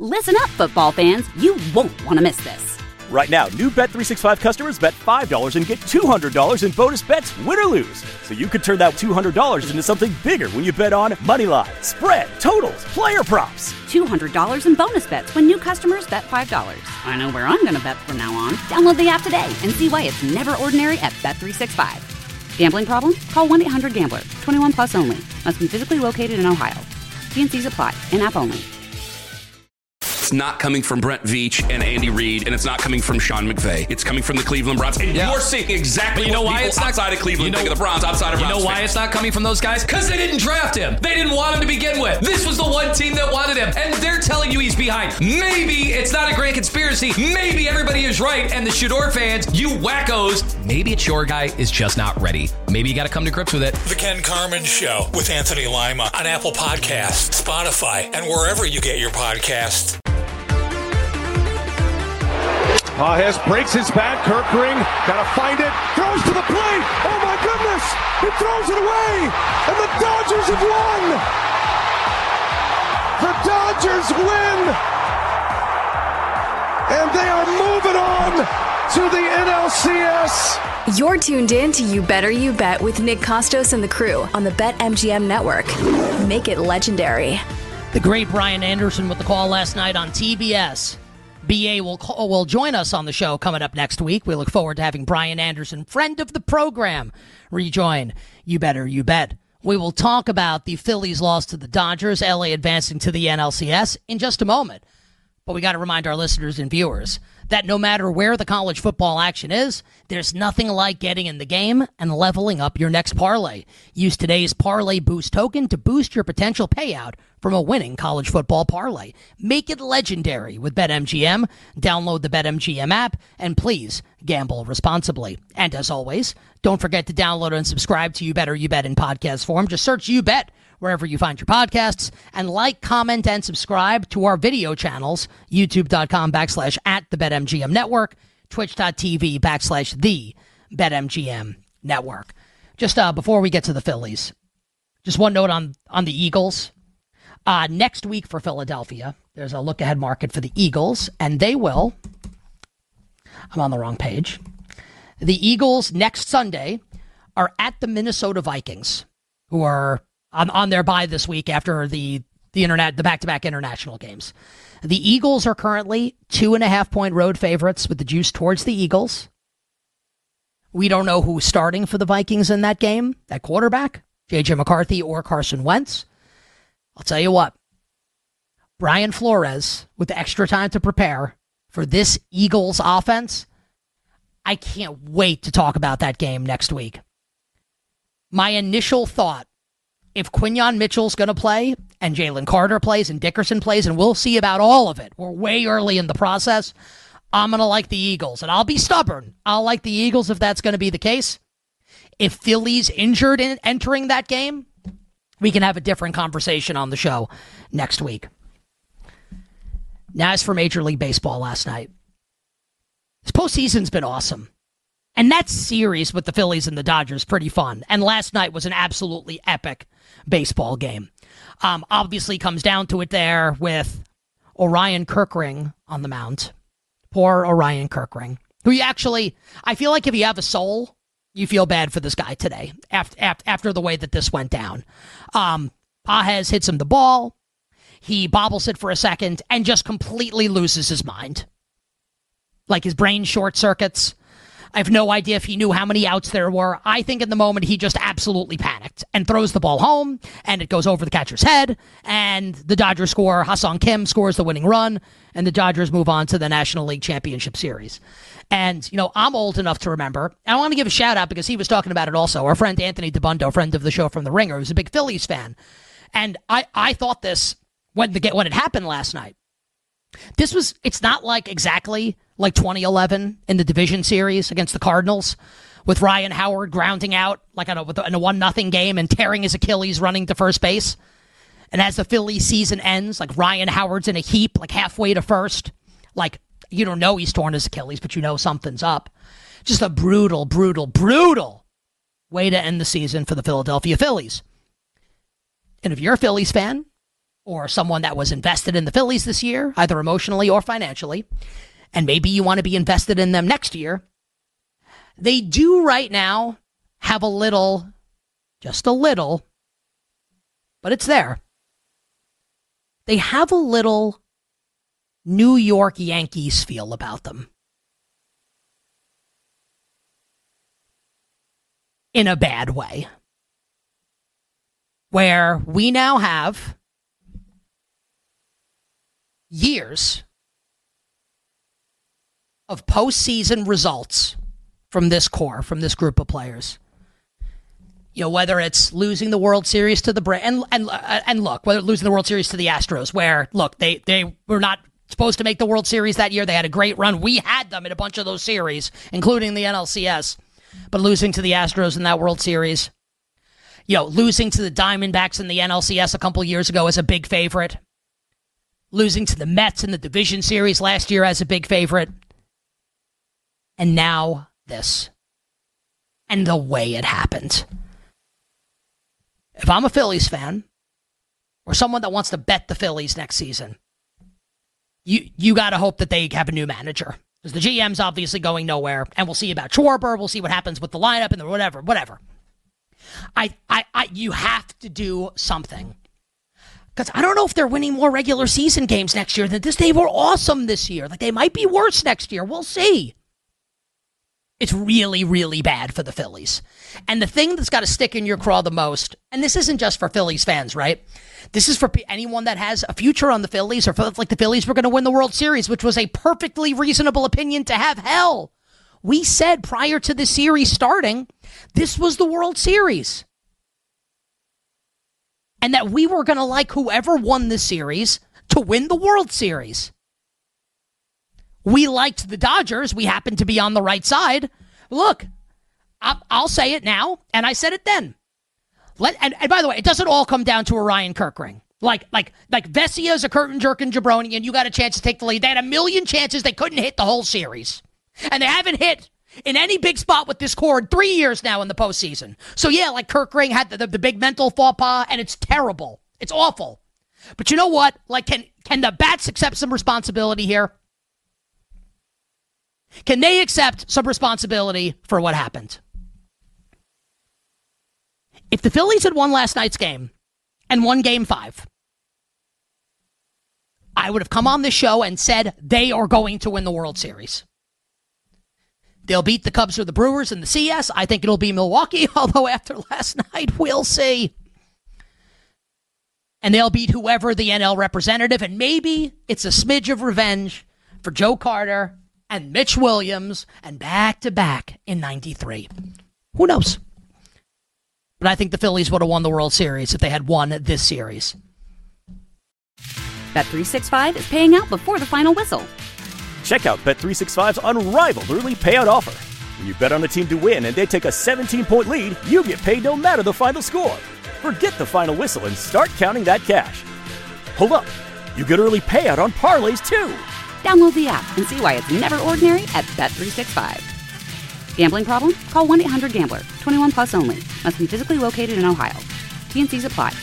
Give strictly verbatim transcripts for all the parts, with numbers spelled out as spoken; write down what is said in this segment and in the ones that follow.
Listen up, football fans. You won't want to miss this. Right now, new Bet three sixty-five customers bet five dollars and get two hundred dollars in bonus bets, win or lose. So you could turn that two hundred dollars into something bigger when you bet on money line, spread, totals, player props. two hundred dollars in bonus bets when new customers bet five dollars. I know where I'm going to bet from now on. Download the app today and see why it's never ordinary at Bet three sixty-five. Gambling problem? Call one eight hundred gambler. twenty-one plus only. Must be physically located in Ohio. T and C's apply. In-app only. It's not coming from Brent Veach and Andy Reid, and it's not coming from Sean McVay. It's coming from the Cleveland Browns. And yeah. you're seeing exactly you know what why people it's not, outside of Cleveland you know, think of the Browns, outside of You Browns know why fans. it's not coming from those guys? Because they didn't draft him. They didn't want him to begin with. This was the one team that wanted him, and they're telling you he's behind. Maybe it's not a grand conspiracy. Maybe everybody is right, and the Shador fans, you wackos, maybe it's your guy is just not ready. Maybe you got to come to grips with it. The Ken Carman Show with Anthony Lima on Apple Podcasts, Spotify, and wherever you get your podcasts. Pajes breaks his back. Kirkring gotta find it. Throws to the plate. Oh my goodness! He throws it away, and the Dodgers have won. The Dodgers win, and they are moving on to the N L C S. You're tuned in to You Better You Bet with Nick Costos and the crew on the BetMGM network. Make it legendary. The great Brian Anderson with the call last night on T B S. B A will call, will join us on the show coming up next week. We look forward to having Brian Anderson, friend of the program, rejoin You Better You Bet. We will talk about the Phillies' loss to the Dodgers, L A advancing to the N L C S in just a moment. But we got to remind our listeners and viewers that no matter where the college football action is, there's nothing like getting in the game and leveling up your next parlay. Use today's Parlay Boost token to boost your potential payout from a winning college football parlay. Make it legendary with BetMGM. Download the BetMGM app, and please gamble responsibly. And as always, don't forget to download and subscribe to You Better You Bet in podcast form. Just search You Bet wherever you find your podcasts, and like, comment, and subscribe to our video channels, youtube.com backslash at the BetMGM Network, twitch.tv backslash the BetMGM Network. Just uh, before we get to the Phillies, just one note on, on the Eagles. Uh, next week for Philadelphia, there's a look-ahead market for the Eagles, and they will, I'm on the wrong page, the Eagles next Sunday are at the Minnesota Vikings, who are on, on their bye this week after the the internet the back-to-back international games. The Eagles are currently two and a half point road favorites with the juice towards the Eagles. We don't know who's starting for the Vikings in that game, that quarterback, J J McCarthy or Carson Wentz. I'll tell you what, Brian Flores, with extra time to prepare for this Eagles offense, I can't wait to talk about that game next week. My initial thought, if Quinyon Mitchell's going to play, and Jalen Carter plays, and Dickerson plays, and we'll see about all of it, we're way early in the process, I'm going to like the Eagles. And I'll be stubborn. I'll like the Eagles if that's going to be the case. If Philly's injured in entering that game, we can have a different conversation on the show next week. Now, as for Major League Baseball last night, this postseason's been awesome. And that series with the Phillies and the Dodgers, pretty fun. And last night was an absolutely epic baseball game. Um, obviously comes down to it there with Orion Kirkring on the mound. Poor Orion Kirkring, who you actually, I feel like if you have a soul, you feel bad for this guy today after, after, after the way that this went down. Um, Pajes hits him the ball. He bobbles it for a second and just completely loses his mind. Like his brain short circuits. I have no idea if he knew how many outs there were. I think in the moment he just absolutely panicked and throws the ball home, and it goes over the catcher's head, and the Dodgers score. Ha-Seong Kim scores the winning run, and the Dodgers move on to the National League Championship Series. And, you know, I'm old enough to remember, and I want to give a shout-out because he was talking about it also. Our friend Anthony DeBundo, friend of the show from The Ringer, who's a big Phillies fan. And I, I thought this when, the, when it happened last night. This was, it's not like exactly like twenty eleven in the division series against the Cardinals with Ryan Howard grounding out like on a, in a one nothing game and tearing his Achilles running to first base. And as the Phillies season ends, like Ryan Howard's in a heap, like halfway to first. Like, you don't know he's torn his Achilles, but you know something's up. Just a brutal, brutal, brutal way to end the season for the Philadelphia Phillies. And if you're a Phillies fan, or someone that was invested in the Phillies this year, either emotionally or financially, and maybe you want to be invested in them next year, they do right now have a little, just a little, but it's there. They have a little New York Yankees feel about them. In a bad way. Where we now have years of postseason results from this core, from this group of players. You know, whether it's losing the World Series to the Bra- and and uh, and look, whether losing the World Series to the Astros, where look, they they were not supposed to make the World Series that year. They had a great run. We had them in a bunch of those series, including the N L C S. But losing to the Astros in that World Series, you know, losing to the Diamondbacks in the N L C S a couple years ago as a big favorite, losing to the Mets in the division series last year as a big favorite, and now this. And the way it happened. If I'm a Phillies fan, or someone that wants to bet the Phillies next season, you you got to hope that they have a new manager. Because the G M's obviously going nowhere, and we'll see about Schwarber, we'll see what happens with the lineup and the whatever, whatever. I, I, I, you have to do something. Because I don't know if they're winning more regular season games next year than this. They were awesome this year. Like, they might be worse next year. We'll see. It's really, really bad for the Phillies. And the thing that's got to stick in your craw the most, and this isn't just for Phillies fans, right? This is for anyone that has a future on the Phillies, or felt like the Phillies were going to win the World Series, which was a perfectly reasonable opinion to have. Hell, we said prior to the series starting, this was the World Series. And that we were going to like whoever won the series to win the World Series. We liked the Dodgers. We happened to be on the right side. Look, I'll say it now, and I said it then. Let and, and by the way, it doesn't all come down to a Ryan Kirkring. Like, like, like Vesia's a curtain jerking jabroni, and you got a chance to take the lead. They had a million chances. They couldn't hit the whole series. And they haven't hit in any big spot with this core in three years now in the postseason. So yeah, like Kirkring had the, the, the big mental faux pas, and it's terrible. It's awful. But you know what? Like, can can the bats accept some responsibility here? Can they accept some responsibility for what happened? If the Phillies had won last night's game and won game five, I would have come on this show and said they are going to win the World Series. They'll beat the Cubs or the Brewers in the C S. I think it'll be Milwaukee, although after last night, we'll see. And they'll beat whoever the N L representative, and maybe it's a smidge of revenge for Joe Carter and Mitch Williams, and back-to-back in ninety-three. Who knows? But I think the Phillies would have won the World Series if they had won this series. Bet three sixty-five is paying out before the final whistle. Check out Bet three sixty-five's unrivaled early payout offer. When you bet on a team to win and they take a seventeen-point lead, you get paid no matter the final score. Forget the final whistle and start counting that cash. Hold up. You get early payout on parlays, too. Download the app and see why it's never ordinary at Bet three sixty-five. Gambling problem? Call one eight hundred gambler. twenty-one plus only. Must be physically located in Ohio. T and C's apply.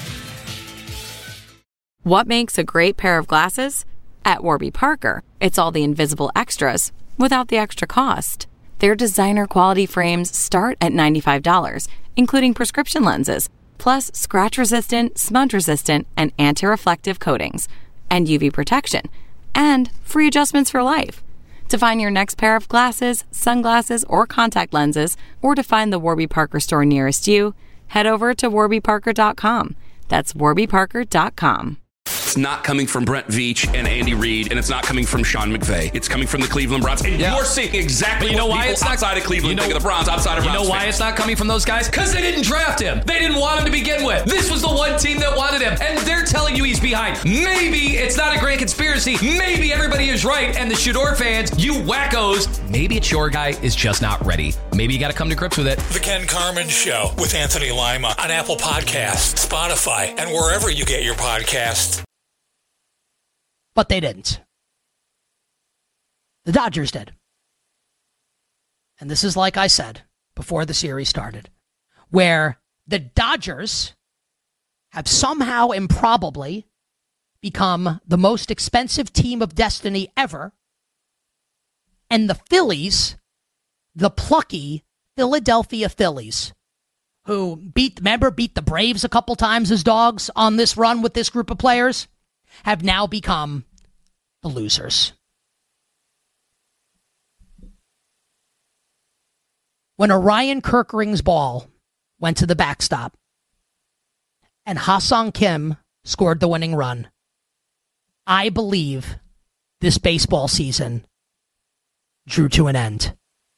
What makes a great pair of glasses? At Warby Parker, it's all the invisible extras without the extra cost. Their designer quality frames start at ninety-five dollars, including prescription lenses, plus scratch-resistant, smudge-resistant, and anti-reflective coatings, and U V protection, and free adjustments for life. To find your next pair of glasses, sunglasses, or contact lenses, or to find the Warby Parker store nearest you, head over to warby parker dot com. That's warby parker dot com. It's not coming from Brent Veach and Andy Reid, and it's not coming from Sean McVay. It's coming from the Cleveland Browns. And yeah. You're seeing exactly but you know what why people it's not, outside of Cleveland you know, think of the Browns, outside of You Browns know why fans. it's not coming from those guys? Because they didn't draft him. They didn't want him to begin with. This was the one team that wanted him, and they're telling you he's behind. Maybe it's not a grand conspiracy. Maybe everybody is right, and the Shador fans, you wackos, maybe it's your guy is just not ready. Maybe you got to come to grips with it. The Ken Carman Show with Anthony Lima on Apple Podcasts, Spotify, and wherever you get your podcasts. But they didn't. The Dodgers did. And this is like I said before the series started, where the Dodgers have somehow improbably become the most expensive team of destiny ever. And the Phillies, the plucky Philadelphia Phillies, who beat, remember, beat the Braves a couple times as dogs on this run with this group of players, have now become the losers. When Orion Kirkering's ball went to the backstop and Ha-Seong Kim scored the winning run, I believe this baseball season drew to an end.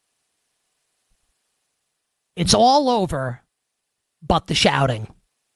It's all over but the shouting.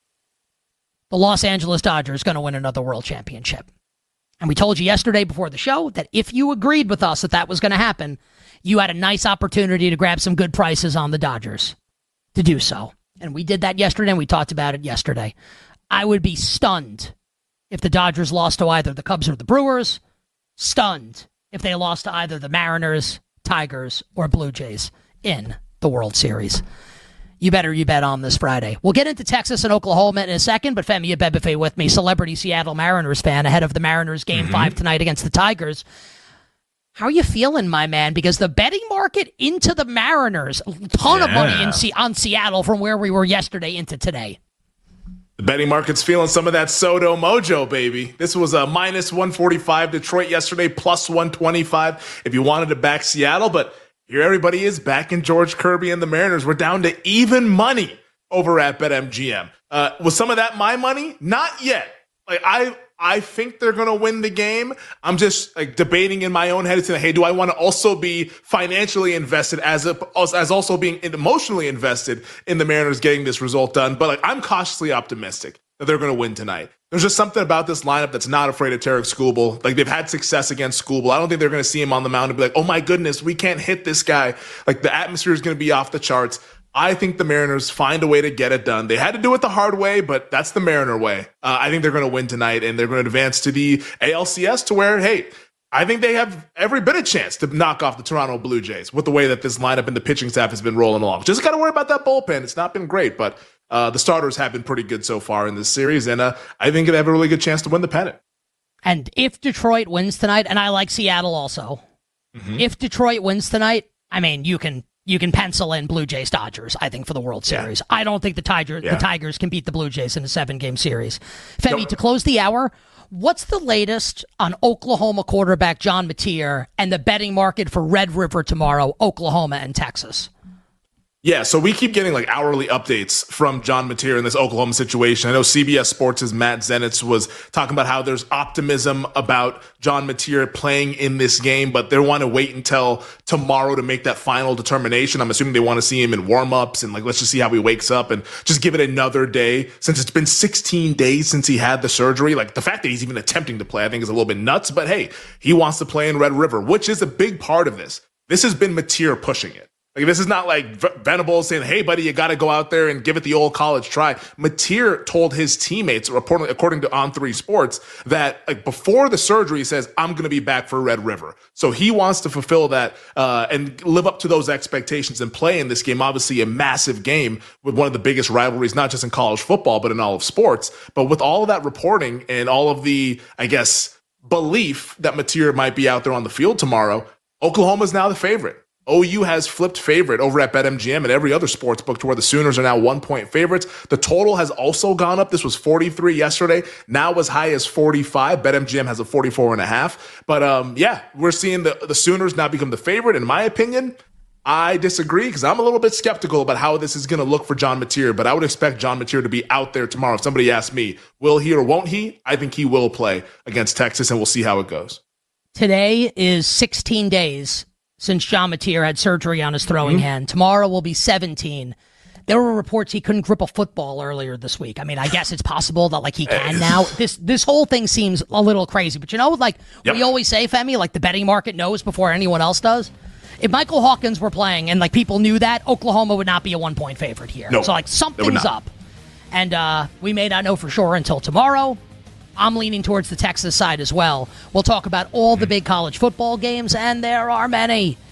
The Los Angeles Dodgers are going to win another world championship. And we told you yesterday before the show that if you agreed with us that that was going to happen, you had a nice opportunity to grab some good prices on the Dodgers to do so. And we did that yesterday, and we talked about it yesterday. I would be stunned if the Dodgers lost to either the Cubs or the Brewers. Stunned if they lost to either the Mariners, Tigers, or Blue Jays in the World Series. You better you bet on this Friday. We'll get into Texas and Oklahoma in a second, but Femi Abebefe with me, celebrity Seattle Mariners fan, ahead of the Mariners game mm-hmm. five tonight against the Tigers. How are you feeling, my man? Because the betting market into the Mariners, a ton yeah. of money in C- on Seattle from where we were yesterday into today. The betting market's feeling some of that Soto mojo, baby. This was a minus one forty-five Detroit yesterday, plus one twenty-five if you wanted to back Seattle. But here everybody is back in George Kirby and the Mariners. We're down to even money over at BetMGM. Uh, was some of that my money? Not yet. Like I I think they're going to win the game. I'm just like debating in my own head. Saying, hey, do I want to also be financially invested as a, as also being emotionally invested in the Mariners getting this result done? But like, I'm cautiously optimistic that they're going to win tonight. There's just something about this lineup that's not afraid of Tarek Skubal. Like they've had success against Skubal. I don't think they're going to see him on the mound and be like, oh my goodness, we can't hit this guy. Like the atmosphere is going to be off the charts. I think the Mariners find a way to get it done. They had to do it the hard way, but that's the Mariner way. Uh, I think they're going to win tonight, and they're going to advance to the A L C S to where, hey, I think they have every bit of chance to knock off the Toronto Blue Jays with the way that this lineup and the pitching staff has been rolling along. Just got to worry about that bullpen. It's not been great, but uh, the starters have been pretty good so far in this series, and uh, I think they have a really good chance to win the pennant. And if Detroit wins tonight, and I like Seattle also, mm-hmm. if Detroit wins tonight, I mean, you can you can pencil in Blue Jays Dodgers, I think, for the World Series. Yeah. I don't think the, Tiger, yeah. the Tigers can beat the Blue Jays in a seven-game series. Femi, no. to close the hour, what's the latest on Oklahoma quarterback John Mateer and the betting market for Red River tomorrow, Oklahoma and Texas? Yeah, so we keep getting like hourly updates from John Mateer in this Oklahoma situation. I know C B S Sports' Matt Zenitz was talking about how there's optimism about John Mateer playing in this game, but they want to wait until tomorrow to make that final determination. I'm assuming they want to see him in warm-ups and like, let's just see how he wakes up and just give it another day. Since it's been sixteen days since he had the surgery, like the fact that he's even attempting to play, I think is a little bit nuts, but hey, he wants to play in Red River, which is a big part of this. This has been Mateer pushing it. Like, this is not like Venables saying, hey, buddy, you got to go out there and give it the old college try. Mateer told his teammates, reportedly, according to On three Sports, that like before the surgery, he says, I'm going to be back for Red River. So he wants to fulfill that uh, and live up to those expectations and play in this game. Obviously, a massive game with one of the biggest rivalries, not just in college football, but in all of sports. But with all of that reporting and all of the, I guess, belief that Mateer might be out there on the field tomorrow, Oklahoma's now the favorite. O U has flipped favorite over at BetMGM and every other sports book to where the Sooners are now one-point favorites. The total has also gone up. This was forty-three yesterday, now as high as forty-five. BetMGM has a forty-four and a half. But um, yeah, we're seeing the, the Sooners now become the favorite. In my opinion, I disagree because I'm a little bit skeptical about how this is going to look for John Mateer, but I would expect John Mateer to be out there tomorrow. If somebody asks me, will he or won't he? I think he will play against Texas, and we'll see how it goes. Today is sixteen days since John Mateer had surgery on his throwing mm-hmm. hand. Tomorrow will be seventeen. There were reports he couldn't grip a football earlier this week. I mean, I guess it's possible that, like, he can now. This this whole thing seems a little crazy. But, you know, like yep. we always say, Femi, like the betting market knows before anyone else does. If Michael Hawkins were playing and, like, people knew that, Oklahoma would not be a one-point favorite here. Nope. So, like, something's up. And uh, we may not know for sure until tomorrow. I'm leaning towards the Texas side as well. We'll talk about all the big college football games, and there are many.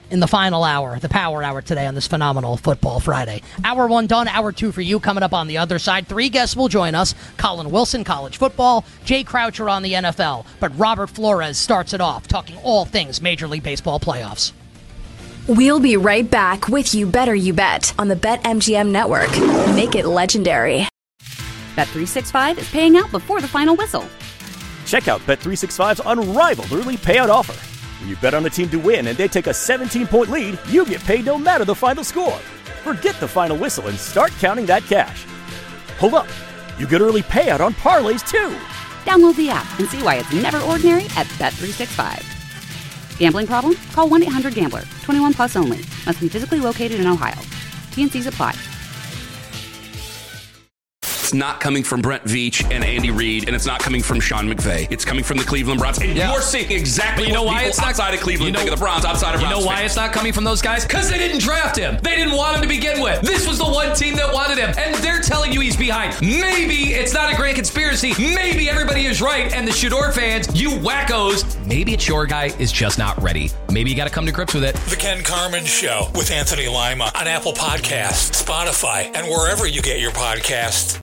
in the final hour, the power hour today on this phenomenal Football Friday. Hour one done, hour two for you. Coming up on the other side, three guests will join us. Colin Wilson, college football. Jay Croucher on the N F L. But Robert Flores starts it off, talking all things Major League Baseball playoffs. We'll be right back with You Better You Bet on the BetMGM Network. Make it legendary. Bet three sixty-five is paying out before the final whistle. Check out Bet three sixty-five's unrivaled early payout offer. When you bet on a team to win and they take a seventeen-point lead, you get paid no matter the final score. Forget the final whistle and start counting that cash. Hold up. You get early payout on parlays, too. Download the app and see why it's never ordinary at Bet three sixty-five. Gambling problem? Call one eight hundred gambler. twenty-one plus only. Must be physically located in Ohio. T and C's apply. It's not coming from Brent Veach and Andy Reid, and it's not coming from Sean McVay. It's coming from the Cleveland Browns. And yeah. you're seeing exactly but you know what why people it's not, outside of Cleveland you know, think of the Browns, outside of You Browns know why fans. it's not coming from those guys? Because they didn't draft him. They didn't want him to begin with. This was the one team that wanted him, and they're telling you he's behind. Maybe it's not a grand conspiracy. Maybe everybody is right, and the Shador fans, you wackos, maybe it's your guy is just not ready. Maybe you got to come to grips with it. The Ken Carman Show with Anthony Lima on Apple Podcasts, Spotify, and wherever you get your podcasts.